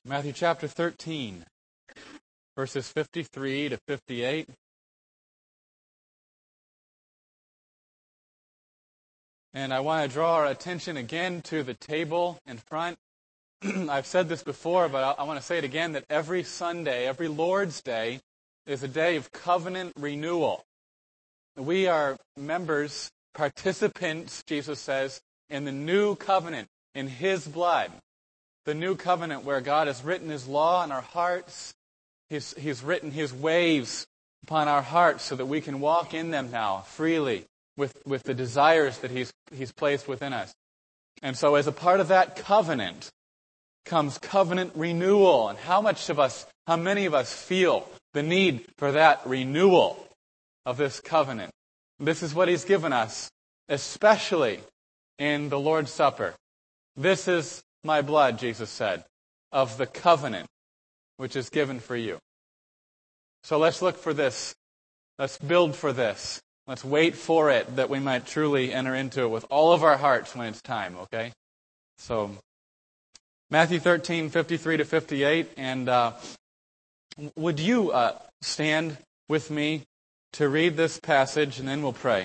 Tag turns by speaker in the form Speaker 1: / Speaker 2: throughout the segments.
Speaker 1: Matthew chapter 13, verses 53 to 58. And I want to draw our attention again to the table in front. I've said this before, but I want to say it again, that every Sunday, every Lord's Day, is a day of covenant renewal. We are members, participants, Jesus says, in the new covenant, in His blood. The new covenant where God has written His law on our hearts. He's written His ways upon our hearts so that we can walk in them now freely with the desires that He's placed within us. And so as a part of that covenant comes covenant renewal. And how many of us feel the need for that renewal of this covenant? This is what He's given us, especially in the Lord's Supper. This is my blood, Jesus said, of the covenant which is given for you. So let's look for this. Let's build for this. Let's wait for it that we might truly enter into it with all of our hearts when it's time, okay? So, Matthew 13, 53 to 58. And would you stand with me to read this passage, and then we'll pray.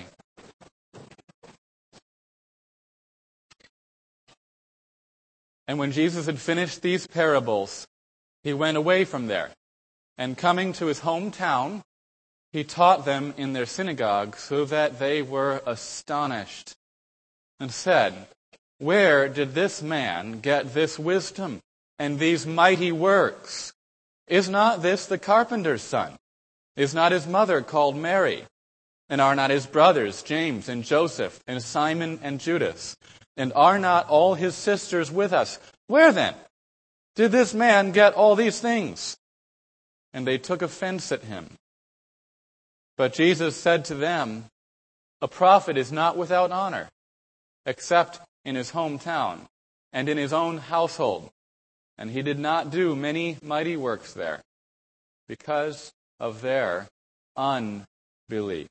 Speaker 1: And when Jesus had finished these parables, He went away from there. And coming to His hometown, He taught them in their synagogue, so that they were astonished, and said, "Where did this man get this wisdom and these mighty works? Is not this the carpenter's son? Is not his mother called Mary? And are not his brothers James and Joseph and Simon and Judas? And are not all his sisters with us? Where then did this man get all these things?" And they took offense at Him. But Jesus said to them, "A prophet is not without honor, except in his hometown and in his own household." And He did not do many mighty works there, because of their unbelief.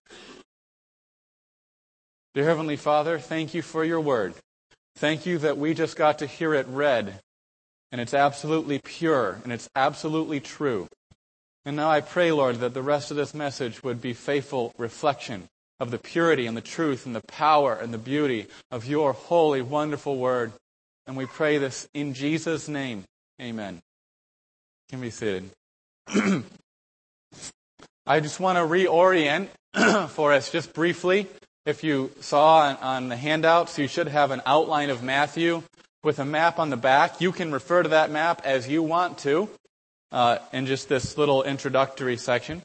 Speaker 1: Dear Heavenly Father, thank You for Your word. Thank You that we just got to hear it read, and it's absolutely pure, and it's absolutely true. And now I pray, Lord, that the rest of this message would be faithful reflection of the purity and the truth and the power and the beauty of Your holy, wonderful word. And we pray this in Jesus' name. Amen. You can be seated. I just want to reorient for us just briefly. If you saw on the handouts, you should have an outline of Matthew with a map on the back. You can refer to that map as you want to in just this little introductory section.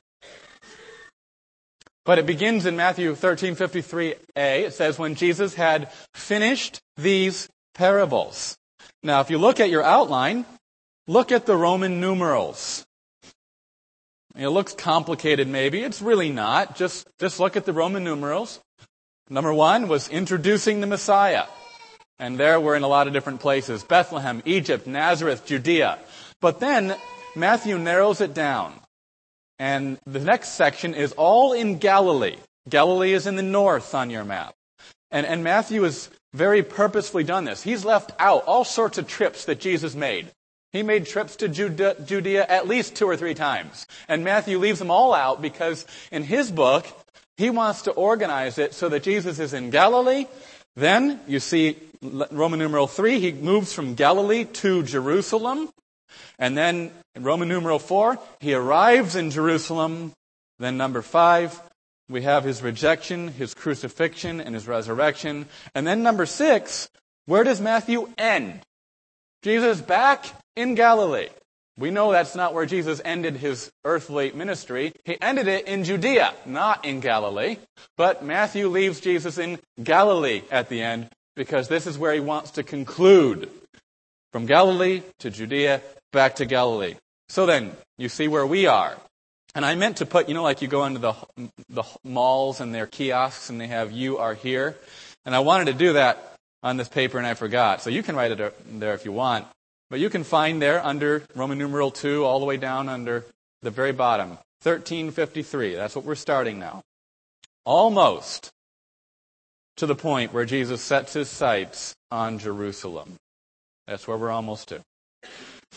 Speaker 1: But it begins in Matthew 13:53a. It says, when Jesus had finished these parables. Now, if you look at your outline, look at the Roman numerals. It looks complicated maybe. It's really not. Just look at the Roman numerals. Number 1 was introducing the Messiah. And there we're in a lot of different places. Bethlehem, Egypt, Nazareth, Judea. But then Matthew narrows it down. And the next section is all in Galilee. Galilee is in the north on your map. And Matthew has very purposefully done this. He's left out all sorts of trips that Jesus made. He made trips to Judea at least 2 or 3 times. And Matthew leaves them all out because in his book, he wants to organize it so that Jesus is in Galilee. Then, you see, Roman numeral 3, he moves from Galilee to Jerusalem. And then, in Roman numeral 4, he arrives in Jerusalem. Then number 5, we have His rejection, His crucifixion, and His resurrection. And then number 6, where does Matthew end? Jesus back in Galilee. We know that's not where Jesus ended His earthly ministry. He ended it in Judea, not in Galilee. But Matthew leaves Jesus in Galilee at the end because this is where he wants to conclude. From Galilee to Judea, back to Galilee. So then, you see where we are. And I meant to put, like you go into the malls and their kiosks and they have "You are here." And I wanted to do that on this paper and I forgot. So you can write it there if you want. But you can find there under Roman numeral 2 all the way down under the very bottom. 1353. That's what we're starting now. Almost to the point where Jesus sets His sights on Jerusalem. That's where we're almost to.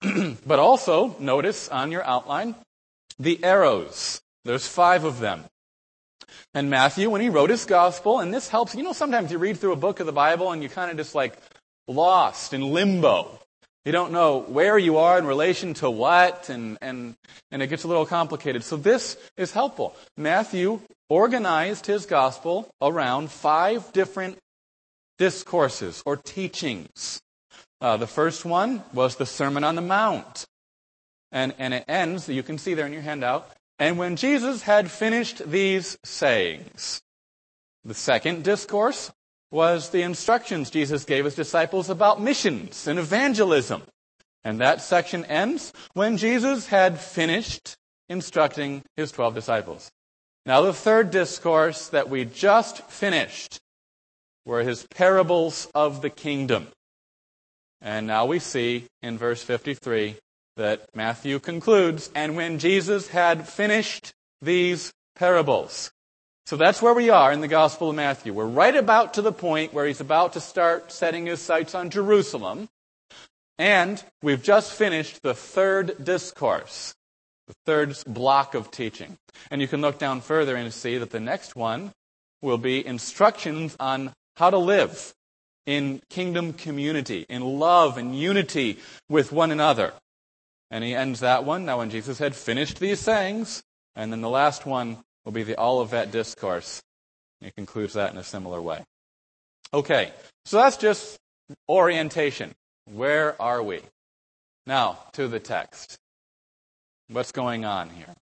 Speaker 1: But also, notice on your outline, the arrows. There's 5 of them. And Matthew, when he wrote his gospel, and this helps, sometimes you read through a book of the Bible and you kind of just lost in limbo. You don't know where you are in relation to what, and it gets a little complicated. So this is helpful. Matthew organized his gospel around 5 different discourses or teachings. The first one was the Sermon on the Mount. And it ends, you can see there in your handout, and when Jesus had finished these sayings. The second discourse was the instructions Jesus gave his disciples about missions and evangelism. And that section ends when Jesus had finished instructing his 12 disciples. Now the third discourse that we just finished were his parables of the kingdom. And now we see in verse 53 that Matthew concludes, and when Jesus had finished these parables. So that's where we are in the Gospel of Matthew. We're right about to the point where he's about to start setting his sights on Jerusalem. And we've just finished the third discourse, the third block of teaching. And you can look down further and see that the next one will be instructions on how to live in kingdom community, in love and unity with one another. And he ends that one, now when Jesus had finished these sayings, and then the last one will be the Olivet Discourse. He concludes that in a similar way. Okay, so that's just orientation. Where are we? Now, to the text. What's going on here?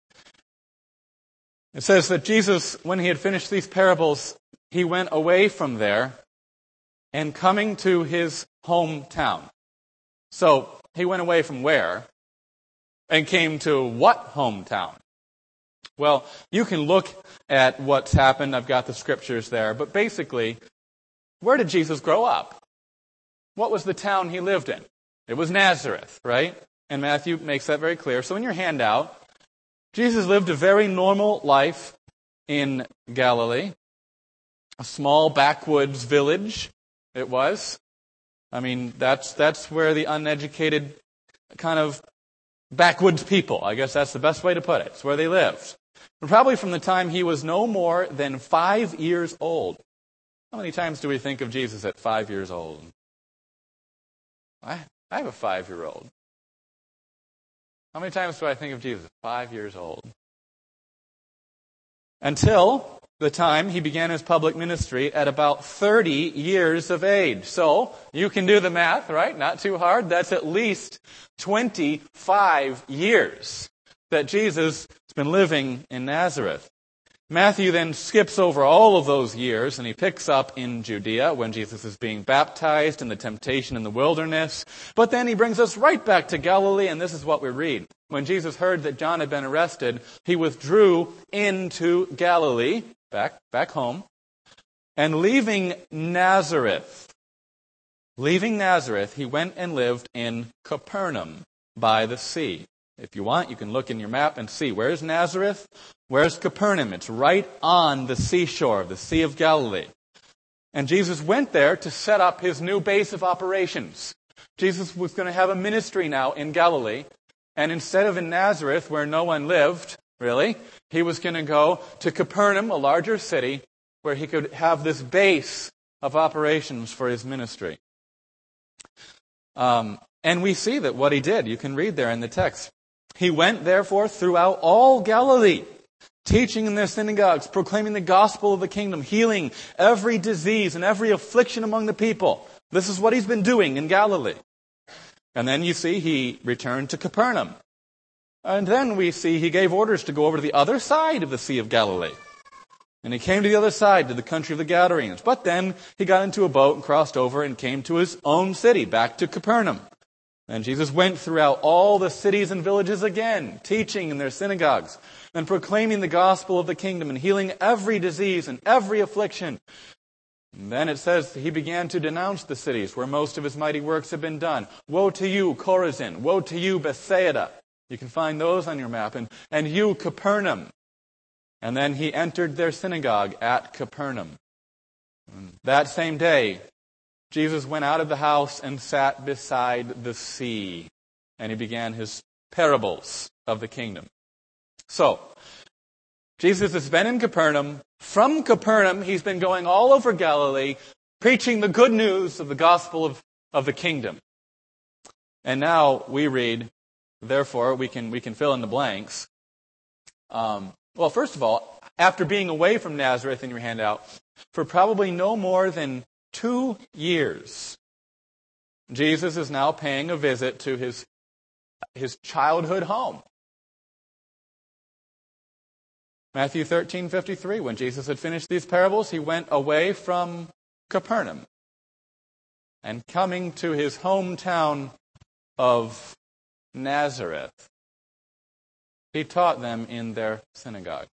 Speaker 1: It says that Jesus, when he had finished these parables, he went away from there and coming to his hometown. So, he went away from where? And came to what hometown? Well, you can look at what's happened. I've got the scriptures there. But basically, where did Jesus grow up? What was the town he lived in? It was Nazareth, right? And Matthew makes that very clear. So in your handout, Jesus lived a very normal life in Galilee. A small backwoods village it was. I mean, that's where the uneducated kind of backwoods people, I guess that's the best way to put it. It's where they lived. And probably from the time he was no more than 5 years old. How many times do we think of Jesus at 5 years old? I have a 5-year-old. How many times do I think of Jesus at 5 years old? Until the time he began his public ministry at about 30 years of age. So, you can do the math, right? Not too hard. That's at least 25 years that Jesus has been living in Nazareth. Matthew then skips over all of those years and he picks up in Judea when Jesus is being baptized and the temptation in the wilderness. But then he brings us right back to Galilee, and this is what we read. When Jesus heard that John had been arrested, he withdrew into Galilee, back home, and leaving Nazareth, he went and lived in Capernaum by the sea. If you want, you can look in your map and see where's Nazareth, where's Capernaum. It's right on the seashore of the Sea of Galilee. And Jesus went there to set up his new base of operations. Jesus was going to have a ministry now in Galilee. And instead of in Nazareth, where no one lived, really, he was going to go to Capernaum, a larger city, where he could have this base of operations for his ministry. And we see that what he did, you can read there in the text. He went, therefore, throughout all Galilee, teaching in their synagogues, proclaiming the gospel of the kingdom, healing every disease and every affliction among the people. This is what he's been doing in Galilee. And then you see he returned to Capernaum. And then we see he gave orders to go over to the other side of the Sea of Galilee. And he came to the other side, to the country of the Gadarenes. But then he got into a boat and crossed over and came to his own city, back to Capernaum. And Jesus went throughout all the cities and villages again, teaching in their synagogues and proclaiming the gospel of the kingdom and healing every disease and every affliction. And then it says he began to denounce the cities where most of his mighty works had been done. Woe to you, Chorazin! Woe to you, Bethsaida! You can find those on your map. And you, Capernaum! And then he entered their synagogue at Capernaum. And that same day, Jesus went out of the house and sat beside the sea. and he began his parables of the kingdom. So, Jesus has been in Capernaum. From Capernaum, he's been going all over Galilee, preaching the good news of the gospel of the kingdom. And now we read, therefore, we can fill in the blanks. Well, first of all, after being away from Nazareth in your handout for probably no more than 2 years, Jesus is now paying a visit to his childhood home. Matthew 13:53, when Jesus had finished these parables, he went away from Capernaum. And coming to his hometown of Nazareth, he taught them in their synagogue.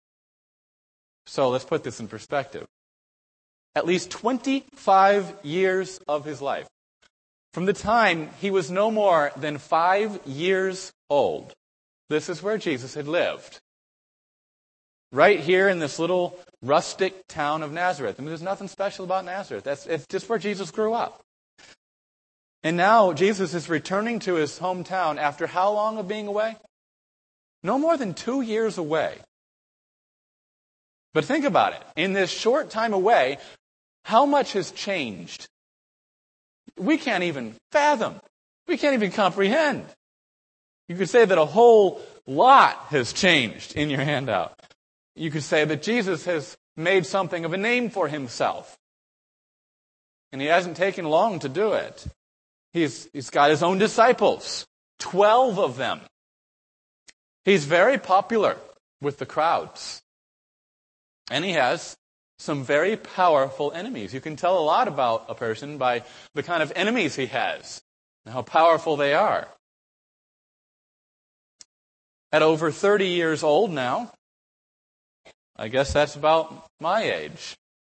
Speaker 1: So let's put this in perspective. At least 25 years of his life, from the time he was no more than 5 years old, this is where Jesus had lived. Right here in this little rustic town of Nazareth. I mean, there's nothing special about Nazareth. It's just where Jesus grew up. And now Jesus is returning to his hometown after how long of being away? No more than 2 years away. But think about it. In this short time away, how much has changed? We can't even fathom. We can't even comprehend. You could say that a whole lot has changed in your handout. You could say that Jesus has made something of a name for himself. And he hasn't taken long to do it. He's got his own disciples, 12 of them. He's very popular with the crowds. And he has some very powerful enemies. You can tell a lot about a person by the kind of enemies he has and how powerful they are. At over 30 years old now, I guess that's about my age.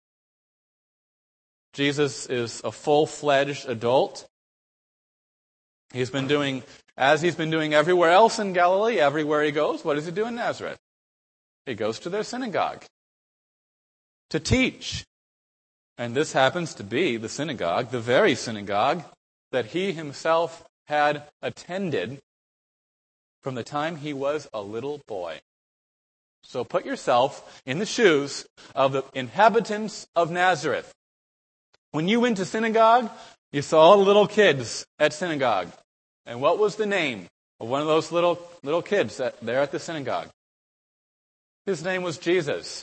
Speaker 1: Jesus is a full-fledged adult. He's been doing, as he's been doing everywhere else in Galilee, everywhere he goes, what does he do in Nazareth? He goes to their synagogue to teach. And this happens to be the synagogue, the very synagogue that he himself had attended from the time he was a little boy. So put yourself in the shoes of the inhabitants of Nazareth. When you went to synagogue, you saw little kids at synagogue. And what was the name of one of those little kids there at the synagogue? His name was Jesus.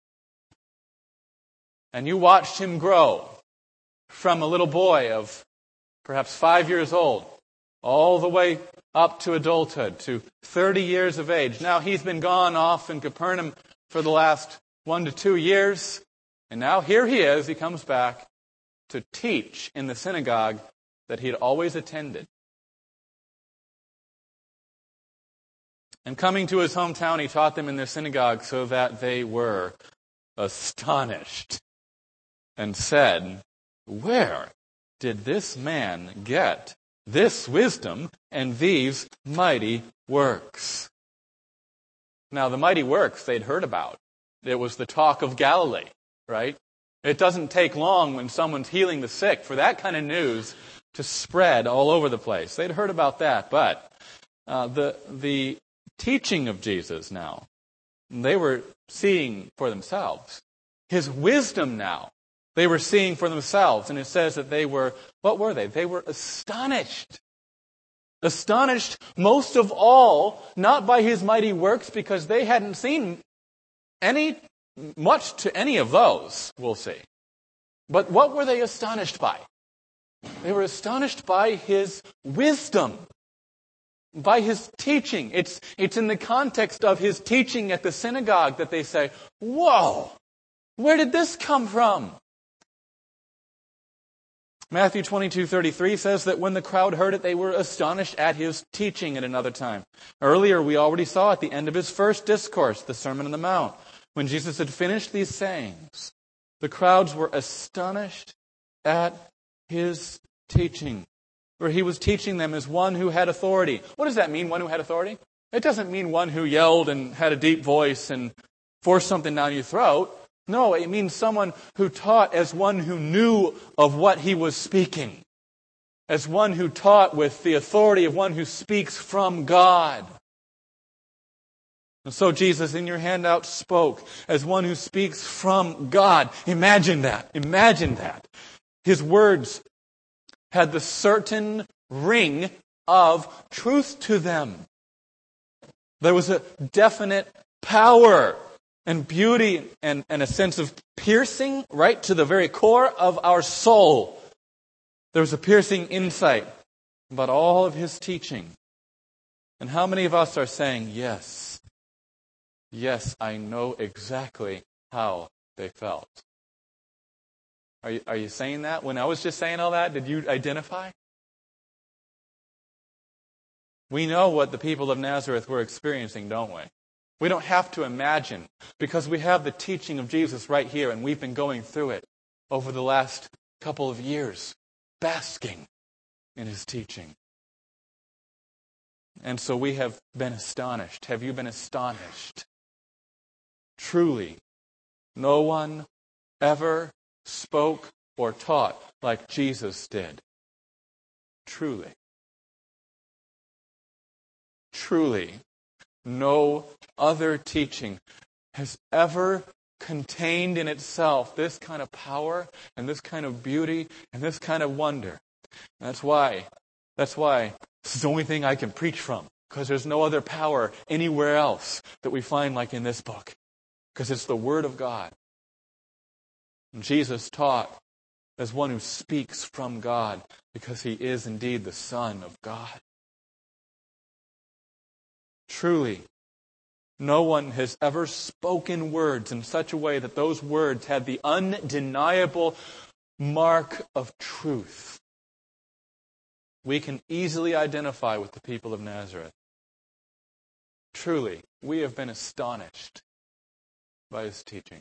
Speaker 1: And you watched him grow from a little boy of perhaps 5 years old all the way up to adulthood, to 30 years of age. Now he's been gone off in Capernaum for the last 1 to 2 years. And now here he is. He comes back to teach in the synagogue that he had always attended. And coming to his hometown, he taught them in their synagogue so that they were astonished and said, "Where did this man get this wisdom and these mighty works?" Now, the mighty works they'd heard about. It was the talk of Galilee, right? It doesn't take long when someone's healing the sick for that kind of news to spread all over the place. They'd heard about that, but the teaching of Jesus now, they were seeing for themselves. His wisdom now, they were seeing for themselves. And it says that they were, what were they? They were astonished. Astonished most of all, not by his mighty works, because they hadn't seen much to any of those, we'll see. But what were they astonished by? They were astonished by his wisdom, by his teaching. It's in the context of his teaching at the synagogue that they say, "Whoa, where did this come from?" Matthew 22:33 says that when the crowd heard it, they were astonished at his teaching at another time. Earlier, we already saw at the end of his first discourse, the Sermon on the Mount, when Jesus had finished these sayings, the crowds were astonished at his teaching, where he was teaching them as one who had authority. What does that mean, one who had authority? It doesn't mean one who yelled and had a deep voice and forced something down your throat. No, it means someone who taught as one who knew of what he was speaking. as one who taught with the authority of one who speaks from God. And so Jesus in your handout spoke as one who speaks from God. Imagine that. Imagine that. His words had the certain ring of truth to them. There was a definite power and beauty and a sense of piercing right to the very core of our soul. There was a piercing insight about all of his teaching. And how many of us are saying, yes, I know exactly how they felt? Are you saying that? When I was just saying all that, did you identify? We know what the people of Nazareth were experiencing, don't we? We don't have to imagine, because we have the teaching of Jesus right here, and we've been going through it over the last couple of years, basking in his teaching. And so we have been astonished. Have you been astonished? Truly, no one ever spoke or taught like Jesus did. Truly. Truly, no other teaching has ever contained in itself this kind of power and this kind of beauty and this kind of wonder. That's why this is the only thing I can preach from, because there's no other power anywhere else that we find like in this book, because it's the Word of God. And Jesus taught as one who speaks from God, because he is indeed the Son of God. Truly, no one has ever spoken words in such a way that those words had the undeniable mark of truth. We can easily identify with the people of Nazareth. Truly, we have been astonished by his teaching.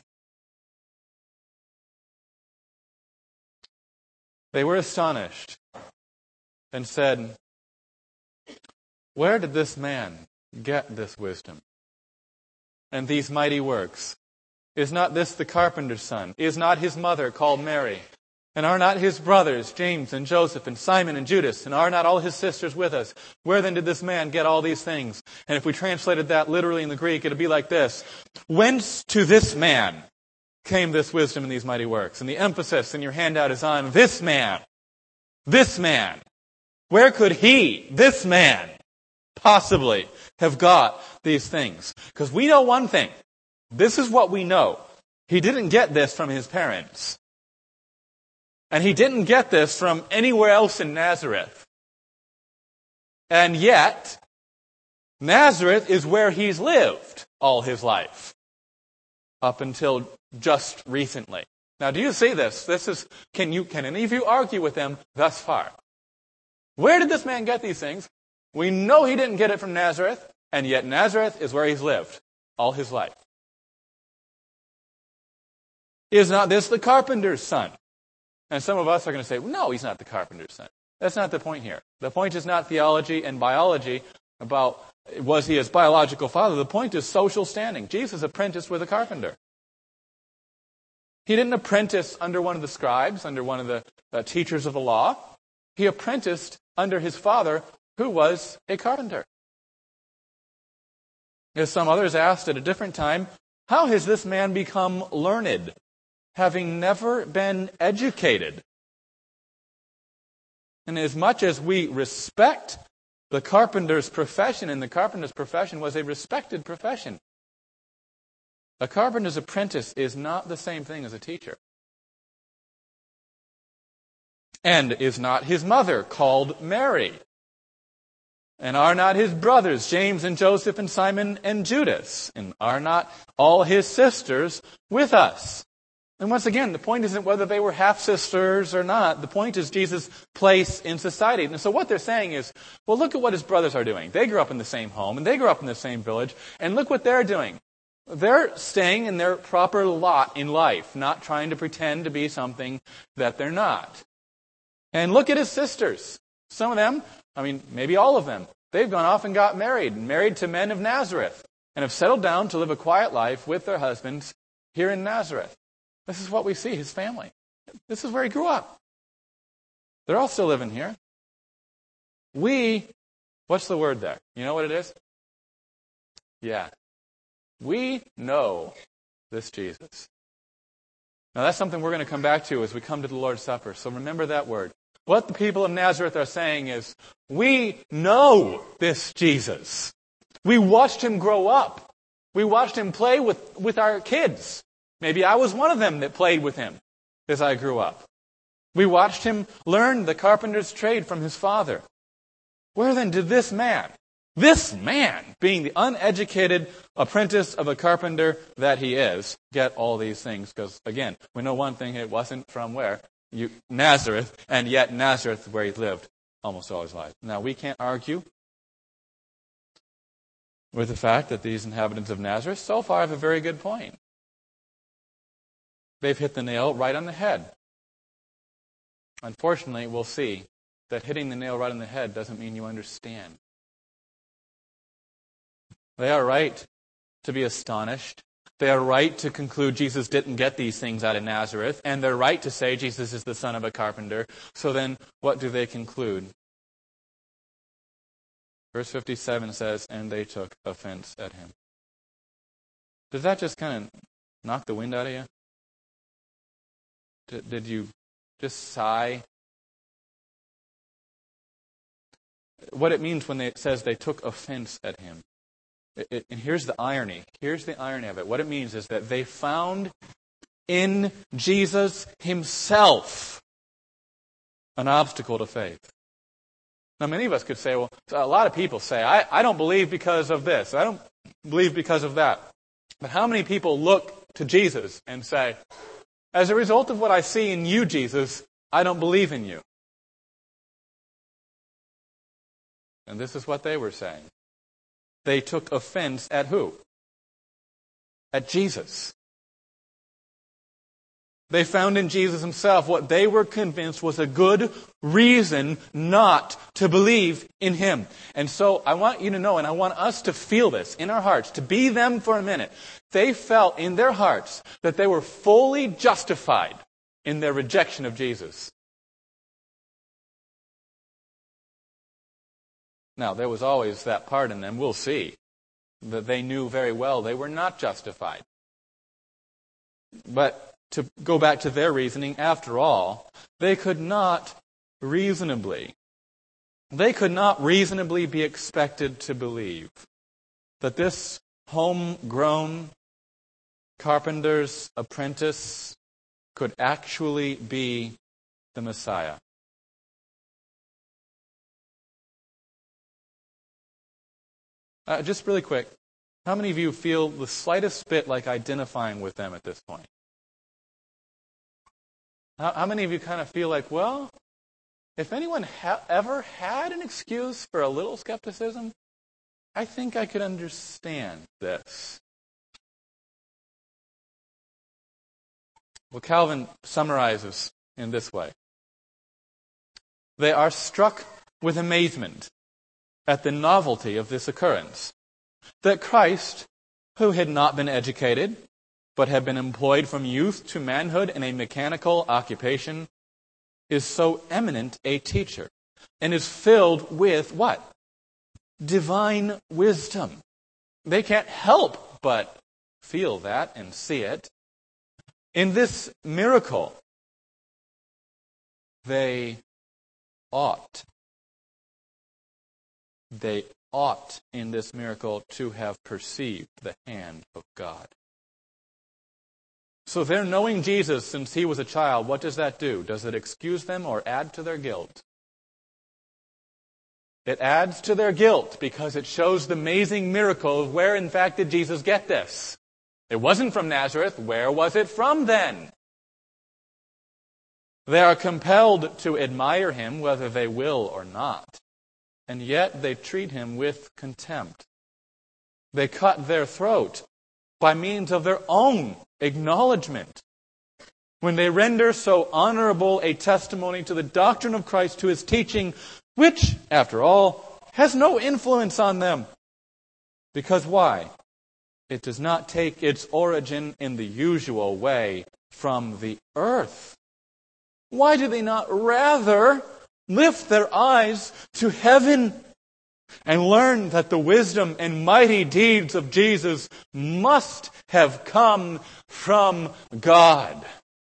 Speaker 1: They were astonished and said, "Where did this man get this wisdom and these mighty works? Is not this the carpenter's son? Is not his mother called Mary? And are not his brothers James and Joseph and Simon and Judas? And are not all his sisters with us? Where then did this man get all these things?" And if we translated that literally in the Greek, it would be like this: "Whence to this man came this wisdom and these mighty works?" And the emphasis in your handout is on this man. This man. Where could he, this man, possibly have got these things? Because we know one thing. This is what we know. He didn't get this from his parents. And he didn't get this from anywhere else in Nazareth. And yet, Nazareth is where he's lived all his life. Up until just recently. Now, do you see this? Can any of you argue with them thus far? Where did this man get these things? We know he didn't get it from Nazareth, and yet Nazareth is where he's lived all his life. Is not this the carpenter's son? And some of us are going to say, no, he's not the carpenter's son. That's not the point here. The point is not theology and biology about was he his biological father. The point is social standing. Jesus apprenticed with a carpenter. He didn't apprentice under one of the scribes, under one of the teachers of the law. He apprenticed under his father, who was a carpenter. As some others asked at a different time, how has this man become learned, having never been educated? And as much as we respect the carpenter's profession, and the carpenter's profession was a respected profession, a carpenter's apprentice is not the same thing as a teacher. And is not his mother called Mary? And are not his brothers James and Joseph and Simon and Judas? And are not all his sisters with us? And once again, the point isn't whether they were half-sisters or not. The point is Jesus' place in society. And so what they're saying is, well, look at what his brothers are doing. They grew up in the same home, and they grew up in the same village, and look what they're doing. They're staying in their proper lot in life, not trying to pretend to be something that they're not. And look at his sisters. Some of them, maybe all of them, they've gone off and got married to men of Nazareth, and have settled down to live a quiet life with their husbands here in Nazareth. This is what we see, his family. This is where he grew up. They're all still living here. what's the word there? You know what it is? Yeah. We know this Jesus. Now that's something we're going to come back to as we come to the Lord's Supper. So remember that word. What the people of Nazareth are saying is, we know this Jesus. We watched him grow up. We watched him play with our kids. Maybe I was one of them that played with him as I grew up. We watched him learn the carpenter's trade from his father. Where then did this man, being the uneducated apprentice of a carpenter that he is, get all these things? Because, again, we know one thing, it wasn't from where? Nazareth, and yet Nazareth where he lived almost all his life. Now, we can't argue with the fact that these inhabitants of Nazareth so far have a very good point. They've hit the nail right on the head. Unfortunately, we'll see that hitting the nail right on the head doesn't mean you understand. They are right to be astonished. They are right to conclude Jesus didn't get these things out of Nazareth, and they're right to say Jesus is the son of a carpenter. So then, what do they conclude? Verse 57 says, and they took offense at him. Does that just kind of knock the wind out of you? Did you just sigh? What it means when it says they took offense at him. And here's the irony. Here's the irony of it. What it means is that they found in Jesus himself an obstacle to faith. Now, many of us could say, well, a lot of people say, I don't believe because of this. I don't believe because of that. But how many people look to Jesus and say, as a result of what I see in you, Jesus, I don't believe in you? And this is what they were saying. They took offense at who? At Jesus. They found in Jesus himself what they were convinced was a good reason not to believe in him. And so I want you to know, and I want us to feel this in our hearts, to be them for a minute. They felt in their hearts that they were fully justified in their rejection of Jesus. Now, there was always that part in them, we'll see, that they knew very well they were not justified. But to go back to their reasoning, after all, they could not reasonably be expected to believe that this homegrown carpenter's apprentice could actually be the Messiah. Just really quick, how many of you feel the slightest bit like identifying with them at this point? How many of you kind of feel like, well, if anyone ever had an excuse for a little skepticism, I think I could understand this. Well, Calvin summarizes in this way. They are struck with amazement at the novelty of this occurrence, that Christ, who had not been educated, but had been employed from youth to manhood in a mechanical occupation, is so eminent a teacher, and is filled with what? Divine wisdom. They can't help but feel that and see it. In this miracle, they ought in this miracle to have perceived the hand of God. So their knowing Jesus since he was a child, what does that do? Does it excuse them or add to their guilt? It adds to their guilt because it shows the amazing miracle of where in fact did Jesus get this? It wasn't from Nazareth. Where was it from then? They are compelled to admire him whether they will or not. And yet they treat him with contempt. They cut their throat by means of their own acknowledgement. When they render so honorable a testimony to the doctrine of Christ, to his teaching, which, after all, has no influence on them. Because why? It does not take its origin in the usual way from the earth. Why do they not rather lift their eyes to heaven and learn that the wisdom and mighty deeds of Jesus must have come from God.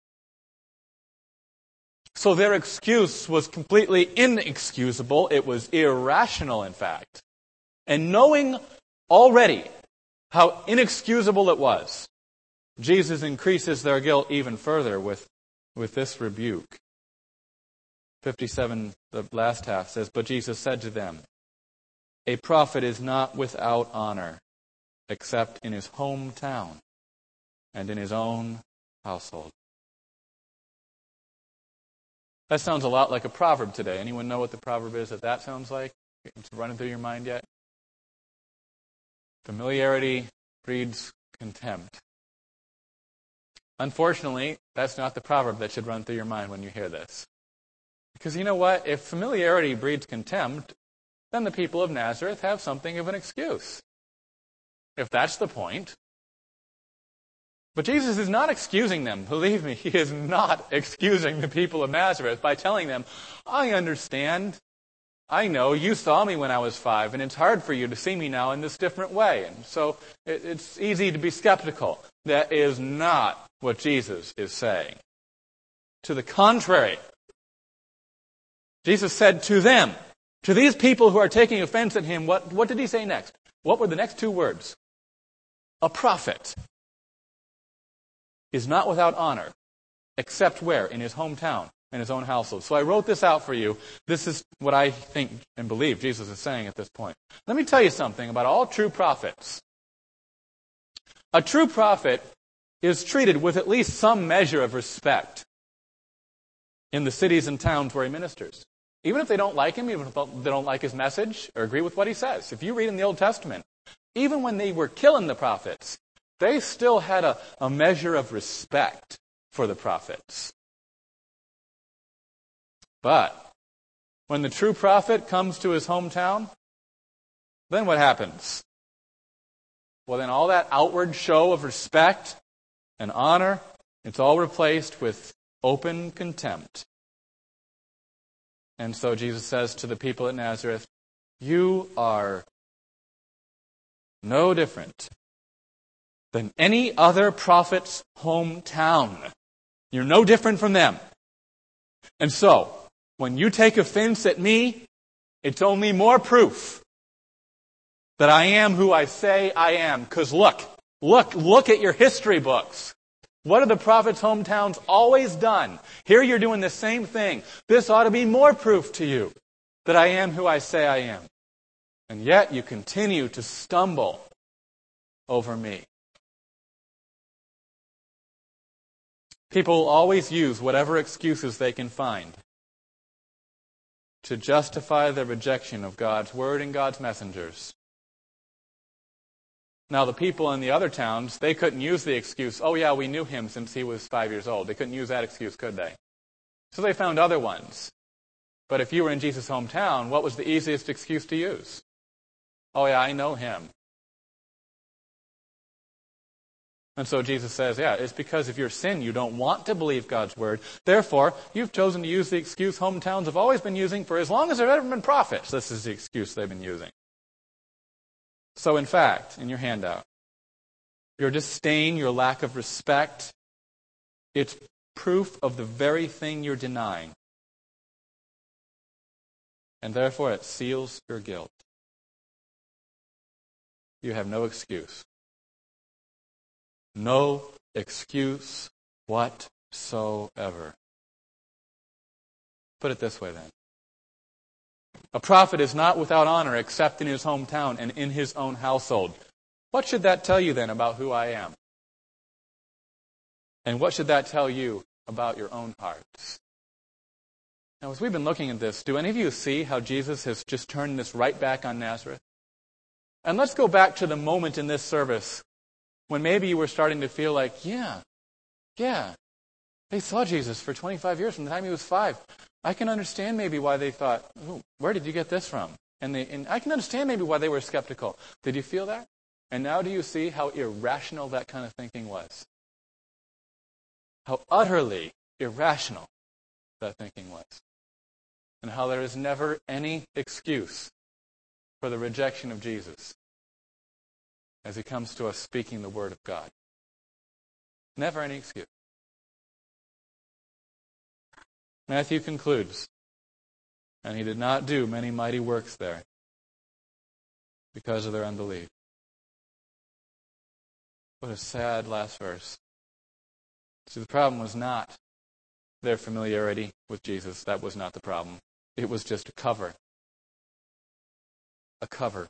Speaker 1: So their excuse was completely inexcusable. It was irrational, in fact. And knowing already how inexcusable it was, Jesus increases their guilt even further with this rebuke. 57, the last half says, "But Jesus said to them, a prophet is not without honor, except in his hometown and in his own household." That sounds a lot like a proverb today. Anyone know what the proverb is that sounds like? It's running through your mind yet? Familiarity breeds contempt. Unfortunately, that's not the proverb that should run through your mind when you hear this. Because you know what? If familiarity breeds contempt, then the people of Nazareth have something of an excuse. If that's the point. But Jesus is not excusing them. Believe me, he is not excusing the people of Nazareth by telling them, I understand. I know you saw me when I was 5, and it's hard for you to see me now in this different way. And so it's easy to be skeptical. That is not what Jesus is saying. To the contrary, Jesus said to them, to these people who are taking offense at him, what did he say next? What were the next 2 words? A prophet is not without honor, except where? In his hometown, in his own household. So I wrote this out for you. This is what I think and believe Jesus is saying at this point. Let me tell you something about all true prophets. A true prophet is treated with at least some measure of respect in the cities and towns where he ministers. Even if they don't like him, even if they don't like his message or agree with what he says. If you read in the Old Testament, even when they were killing the prophets, they still had a measure of respect for the prophets. But when the true prophet comes to his hometown, then what happens? Well, then all that outward show of respect and honor, it's all replaced with open contempt. And so Jesus says to the people at Nazareth, you are no different than any other prophet's hometown. You're no different from them. And so, when you take offense at me, it's only more proof that I am who I say I am. Because look at your history books. What have the prophets' hometowns always done? Here you're doing the same thing. This ought to be more proof to you that I am who I say I am. And yet you continue to stumble over me. People always use whatever excuses they can find to justify their rejection of God's word and God's messengers. Now, the people in the other towns, they couldn't use the excuse, oh yeah, we knew him since he was 5 years old. They couldn't use that excuse, could they? So they found other ones. But if you were in Jesus' hometown, what was the easiest excuse to use? Oh yeah, I know him. And so Jesus says, yeah, it's because of your sin you don't want to believe God's word. Therefore, you've chosen to use the excuse hometowns have always been using for as long as there have ever been prophets. This is the excuse they've been using. So in fact, in your handout, your disdain, your lack of respect, it's proof of the very thing you're denying. And therefore it seals your guilt. You have no excuse. No excuse whatsoever. Put it this way then. A prophet is not without honor except in his hometown and in his own household. What should that tell you then about who I am? And what should that tell you about your own hearts? Now, as we've been looking at this, do any of you see how Jesus has just turned this right back on Nazareth? And let's go back to the moment in this service when maybe you were starting to feel like, yeah, they saw Jesus for 25 years from the time he was 5. I can understand maybe why they thought, where did you get this from? And I can understand maybe why they were skeptical. Did you feel that? And now do you see how irrational that kind of thinking was? How utterly irrational that thinking was. and how there is never any excuse for the rejection of Jesus as he comes to us speaking the Word of God. Never any excuse. Matthew concludes, and he did not do many mighty works there because of their unbelief. What a sad last verse. See, the problem was not their familiarity with Jesus. That was not the problem. It was just a cover. A cover.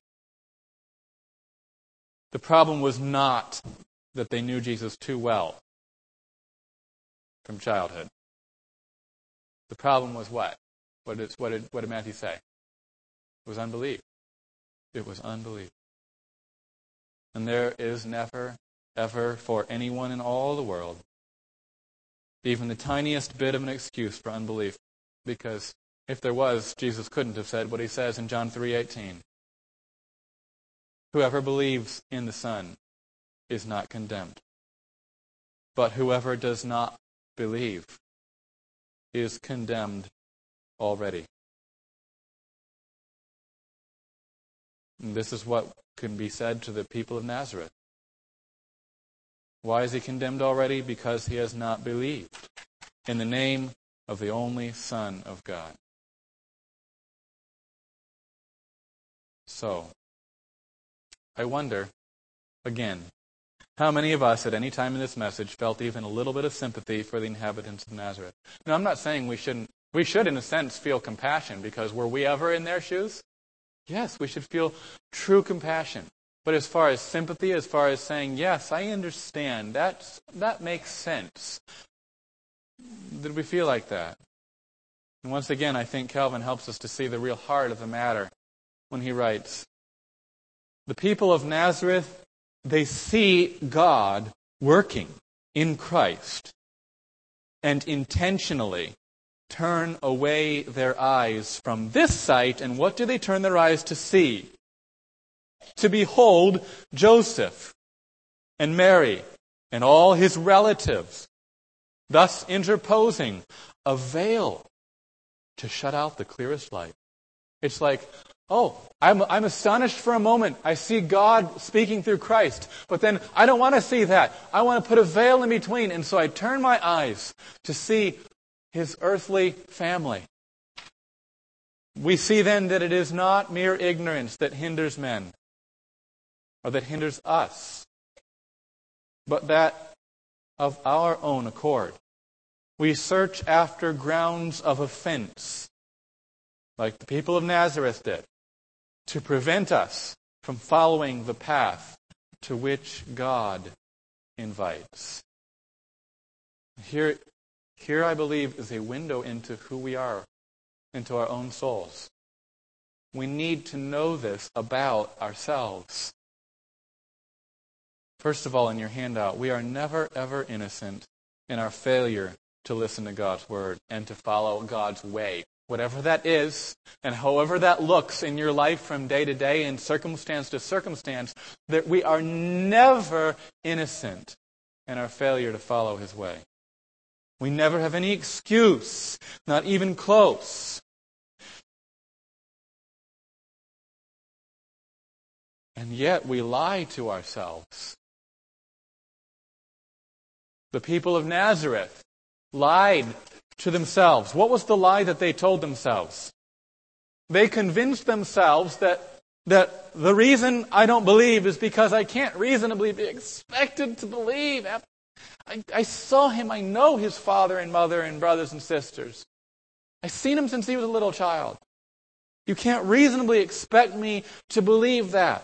Speaker 1: The problem was not that they knew Jesus too well from childhood. The problem was what? What did Matthew say? It was unbelief. It was unbelief. And there is never, ever for anyone in all the world even the tiniest bit of an excuse for unbelief. Because if there was, Jesus couldn't have said what he says in John 3:18. Whoever believes in the Son is not condemned. But whoever does not believe is condemned already. And this is what can be said to the people of Nazareth. Why is he condemned already? Because he has not believed in the name of the only Son of God. So, I wonder, again, how many of us at any time in this message felt even a little bit of sympathy for the inhabitants of Nazareth? Now, I'm not saying we shouldn't. We should, in a sense, feel compassion, because were we ever in their shoes? Yes, we should feel true compassion. But as far as sympathy, as far as saying, yes, I understand, that makes sense. Did we feel like that? And once again, I think Calvin helps us to see the real heart of the matter when he writes, the people of Nazareth, they see God working in Christ and intentionally turn away their eyes from this sight. And what do they turn their eyes to see? To behold Joseph and Mary and all his relatives, thus interposing a veil to shut out the clearest light. It's like, oh, I'm astonished for a moment. I see God speaking through Christ, but then I don't want to see that. I want to put a veil in between, and so I turn my eyes to see his earthly family. We see then that it is not mere ignorance that hinders men, or that hinders us, but that of our own accord. We search after grounds of offense, like the people of Nazareth did, to prevent us from following the path to which God invites. Here I believe is a window into who we are, into our own souls. We need to know this about ourselves. First of all, in your handout, we are never, ever innocent in our failure to listen to God's Word and to follow God's way. Whatever that is, and however that looks in your life from day to day and circumstance to circumstance, that we are never innocent in our failure to follow His way. We never have any excuse, not even close. And yet we lie to ourselves. The people of Nazareth lied to themselves. What was the lie that they told themselves? They convinced themselves that the reason I don't believe is because I can't reasonably be expected to believe. I saw him. I know his father and mother and brothers and sisters. I've seen him since he was a little child. You can't reasonably expect me to believe that.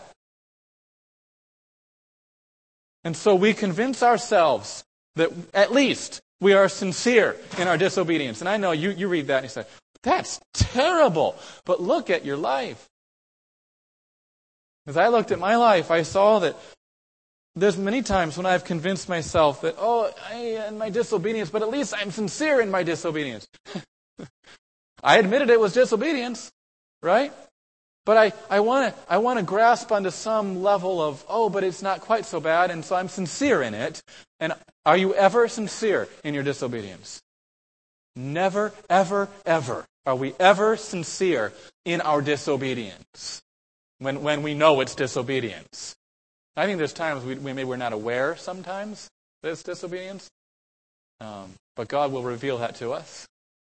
Speaker 1: And so we convince ourselves that at least we are sincere in our disobedience. And I know you read that and you say, that's terrible. But look at your life. As I looked at my life, I saw that there's many times when I've convinced myself that, in my disobedience, but at least I'm sincere in my disobedience. I admitted it was disobedience, right? But I want to grasp onto some level of, but it's not quite so bad, and so I'm sincere in it. And are you ever sincere in your disobedience? Never, ever, ever. Are we ever sincere in our disobedience when we know it's disobedience? I think there's times maybe we're not aware sometimes that it's disobedience, but God will reveal that to us.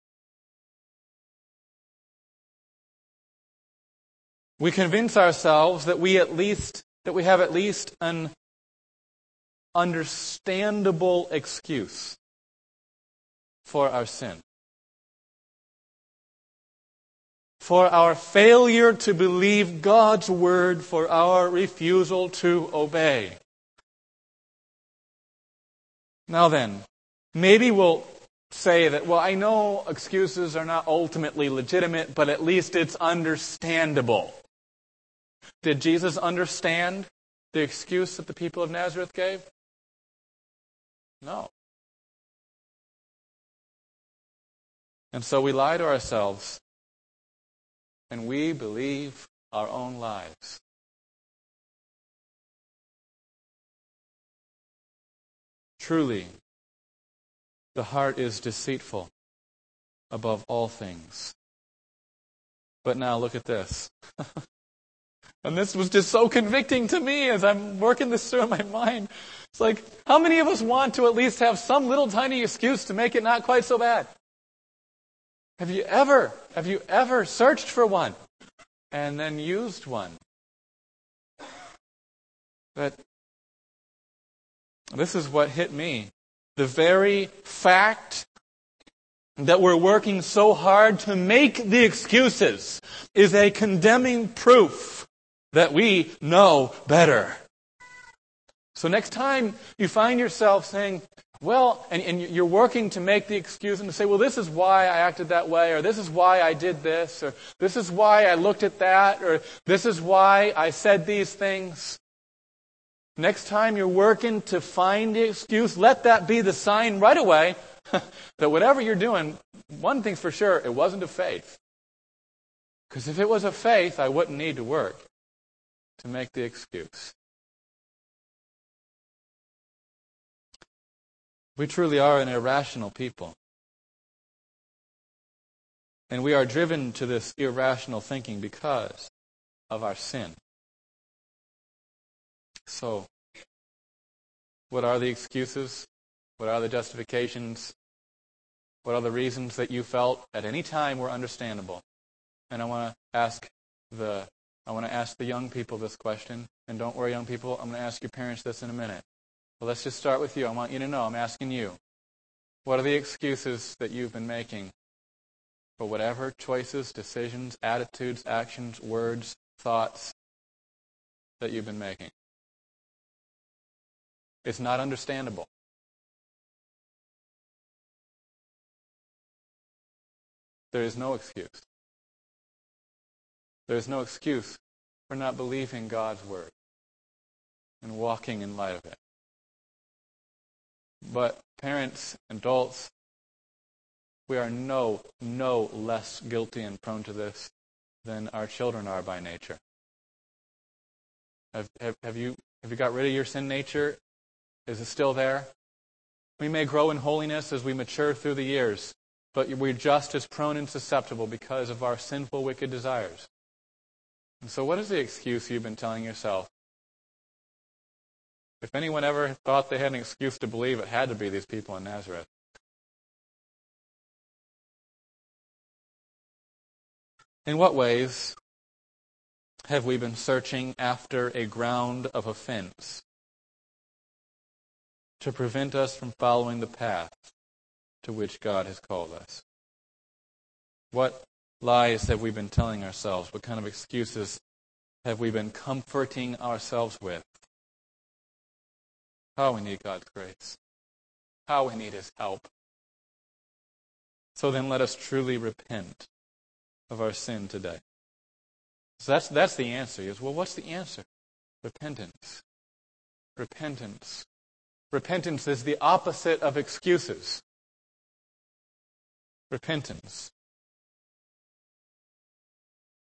Speaker 1: We convince ourselves that we have at least an understandable excuse for our sin. For our failure to believe God's word, for our refusal to obey. Now then, maybe we'll say that, well, I know excuses are not ultimately legitimate, but at least it's understandable. Did Jesus understand the excuse that the people of Nazareth gave? No. And so we lie to ourselves, and we believe our own lies. Truly, the heart is deceitful above all things. But now look at this. And this was just so convicting to me as I'm working this through in my mind. It's like, how many of us want to at least have some little tiny excuse to make it not quite so bad? Have you ever searched for one and then used one? But this is what hit me. The very fact that we're working so hard to make the excuses is a condemning proof that we know better. So next time you find yourself saying, well, and you're working to make the excuse and to say, well, this is why I acted that way, or this is why I did this, or this is why I looked at that, or this is why I said these things. Next time you're working to find the excuse, let that be the sign right away that whatever you're doing, one thing's for sure, it wasn't of faith. Because if it was of faith, I wouldn't need to work to make the excuse. We truly are an irrational people. And we are driven to this irrational thinking because of our sin. So, what are the excuses? What are the justifications? What are the reasons that you felt at any time were understandable? And I want to ask the young people this question. And don't worry, young people, I'm going to ask your parents this in a minute. But let's just start with you. I want you to know, I'm asking you. What are the excuses that you've been making for whatever choices, decisions, attitudes, actions, words, thoughts that you've been making? It's not understandable. There is no excuse. There is no excuse for not believing God's word and walking in light of it. But parents, adults, we are no less guilty and prone to this than our children are by nature. Have you got rid of your sin nature? Is it still there? We may grow in holiness as we mature through the years, but we're just as prone and susceptible because of our sinful, wicked desires. And so what is the excuse you've been telling yourself? If anyone ever thought they had an excuse to believe, it had to be these people in Nazareth. In what ways have we been searching after a ground of offense to prevent us from following the path to which God has called us? What lies have we been telling ourselves? What kind of excuses have we been comforting ourselves with? How we need God's grace. How we need His help. So then let us truly repent of our sin today. So that's the answer. Well, what's the answer? Repentance. Repentance. Repentance is the opposite of excuses. Repentance.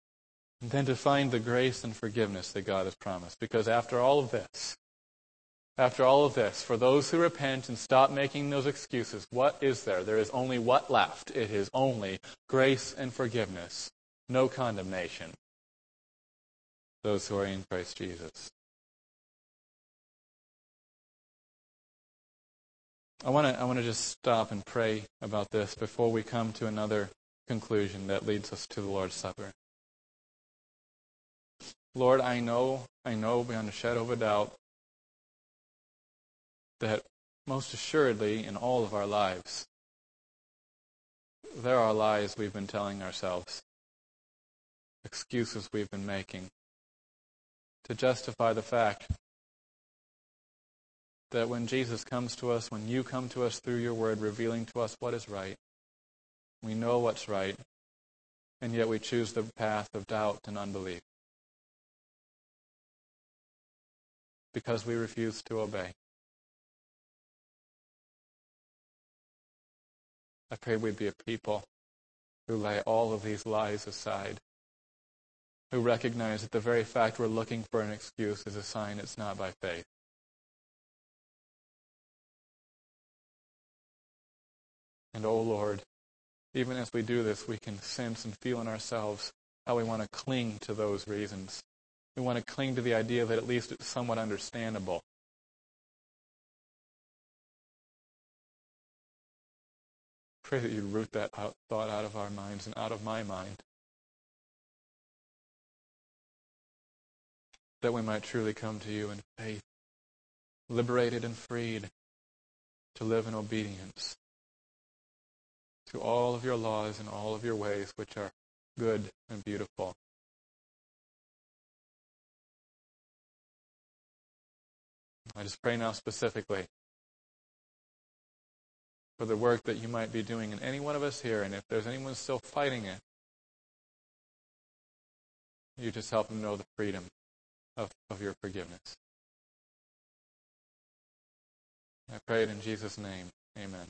Speaker 1: And then to find the grace and forgiveness that God has promised. Because after all of this, After all of this, for those who repent and stop making those excuses, what is there? There is only what left? It is only grace and forgiveness, no condemnation. Those who are in Christ Jesus. I want to just stop and pray about this before we come to another conclusion that leads us to the Lord's Supper. Lord, I know beyond a shadow of a doubt that most assuredly in all of our lives, there are lies we've been telling ourselves, excuses we've been making to justify the fact that when Jesus comes to us, when you come to us through your word, revealing to us what is right, we know what's right, and yet we choose the path of doubt and unbelief because we refuse to obey. I pray we'd be a people who lay all of these lies aside, who recognize that the very fact we're looking for an excuse is a sign it's not by faith. And oh Lord, even as we do this, we can sense and feel in ourselves how we want to cling to those reasons. We want to cling to the idea that at least it's somewhat understandable. Pray that you root that thought out of our minds and out of my mind, that we might truly come to you in faith, liberated and freed to live in obedience to all of your laws and all of your ways, which are good and beautiful. I just pray now specifically for the work that you might be doing in any one of us here, and if there's anyone still fighting it, you just help them know the freedom of your forgiveness. I pray it in Jesus' name. Amen.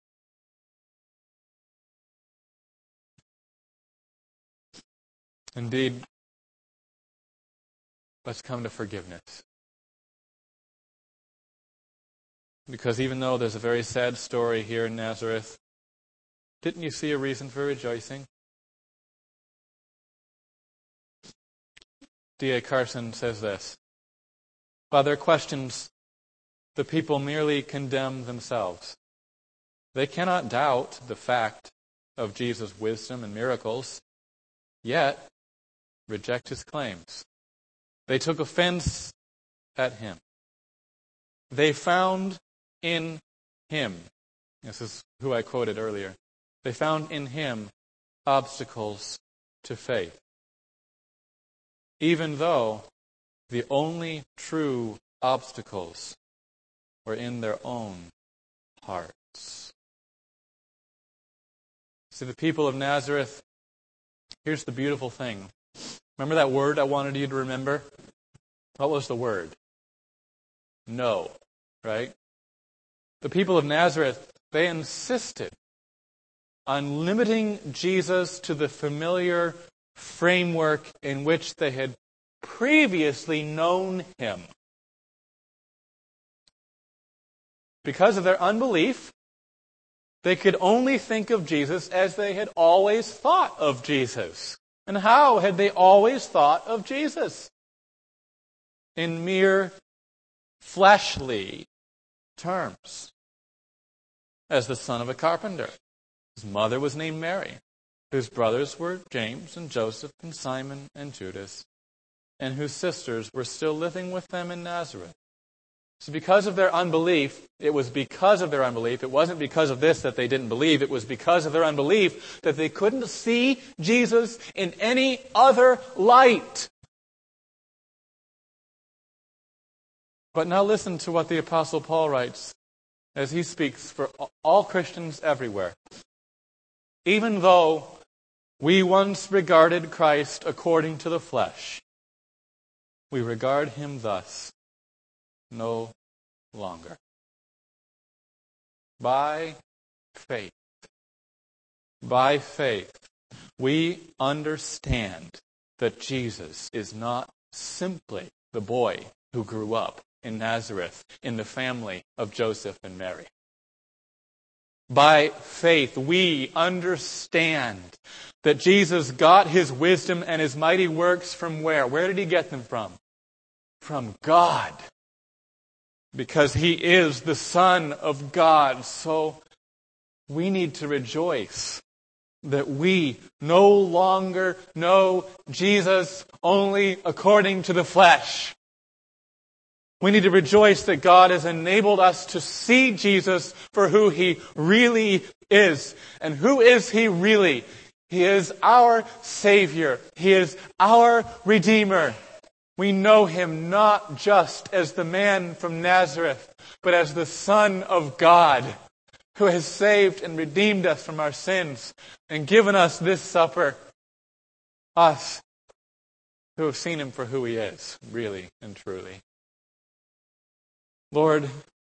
Speaker 1: Indeed, let's come to forgiveness. Because even though there's a very sad story here in Nazareth, didn't you see a reason for rejoicing? D.A. Carson says this: while their questions, the people merely condemn themselves. They cannot doubt the fact of Jesus' wisdom and miracles, yet reject his claims. They took offense at him. They found in him, this is who I quoted earlier, they found in him obstacles to faith, even though the only true obstacles were in their own hearts. See, the people of Nazareth, here's the beautiful thing. Remember that word I wanted you to remember? What was the word? No, right? The people of Nazareth, they insisted on limiting Jesus to the familiar framework in which they had previously known him. Because of their unbelief, they could only think of Jesus as they had always thought of Jesus. And how had they always thought of Jesus? In mere fleshly terms. As the son of a carpenter. His mother was named Mary. Whose brothers were James and Joseph and Simon and Judas. And whose sisters were still living with them in Nazareth. So because of their unbelief, it was because of their unbelief, it wasn't because of this that they didn't believe, it was because of their unbelief that they couldn't see Jesus in any other light. But now listen to what the Apostle Paul writes as he speaks for all Christians everywhere. Even though we once regarded Christ according to the flesh, we regard him thus no longer. By faith, we understand that Jesus is not simply the boy who grew up in Nazareth, in the family of Joseph and Mary. By faith, we understand that Jesus got his wisdom and his mighty works from where? Where did he get them from? From God. Because he is the Son of God. So we need to rejoice that we no longer know Jesus only according to the flesh. We need to rejoice that God has enabled us to see Jesus for who he really is. And who is he really? He is our Savior. He is our Redeemer. We know him not just as the man from Nazareth, but as the Son of God, who has saved and redeemed us from our sins and given us this supper. Us who have seen him for who he is, really and truly. Lord,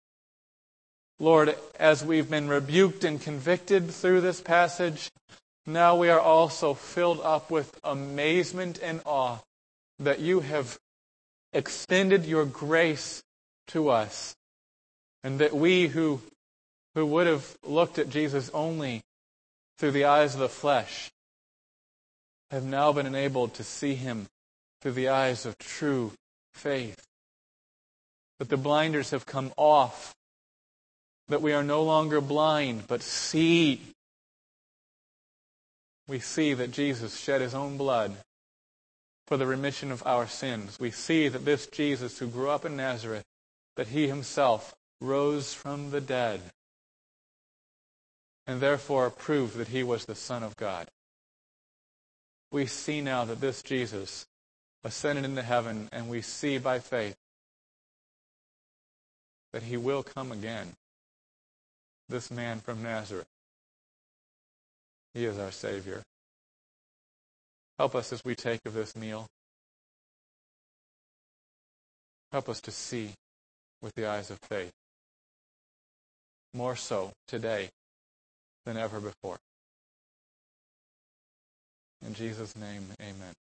Speaker 1: as we've been rebuked and convicted through this passage, now we are also filled up with amazement and awe that you have extended your grace to us, and that we who would have looked at Jesus only through the eyes of the flesh have now been enabled to see him through the eyes of true faith. That the blinders have come off, that we are no longer blind, but see. We see that Jesus shed his own blood for the remission of our sins. We see that this Jesus who grew up in Nazareth, that he himself rose from the dead, and therefore proved that he was the Son of God. We see now that this Jesus ascended into heaven, and we see by faith that he will come again. This man from Nazareth. He is our Savior. Help us as we take of this meal. Help us to see with the eyes of faith. More so today than ever before. In Jesus' name, amen.